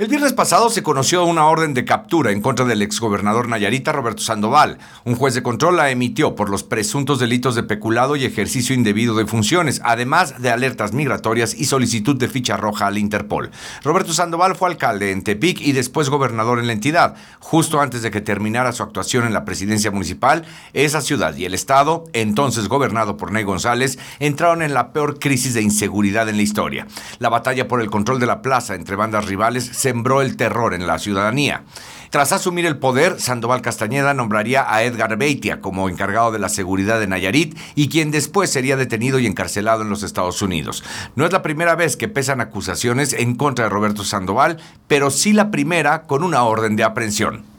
El viernes pasado se conoció una orden de captura en contra del exgobernador nayarita Roberto Sandoval. Un juez de control la emitió por los presuntos delitos de peculado y ejercicio indebido de funciones, además de alertas migratorias y solicitud de ficha roja al Interpol. Roberto Sandoval fue alcalde en Tepic y después gobernador en la entidad. Justo antes de que terminara su actuación en la presidencia municipal, esa ciudad y el estado, entonces gobernado por Ney González, entraron en la peor crisis de inseguridad en la historia. La batalla por el control de la plaza entre bandas rivales sembró el terror en la ciudadanía. Tras asumir el poder, Sandoval Castañeda nombraría a Edgar Beitia como encargado de la seguridad de Nayarit y quien después sería detenido y encarcelado en los Estados Unidos. No es la primera vez que pesan acusaciones en contra de Roberto Sandoval, pero sí la primera con una orden de aprehensión.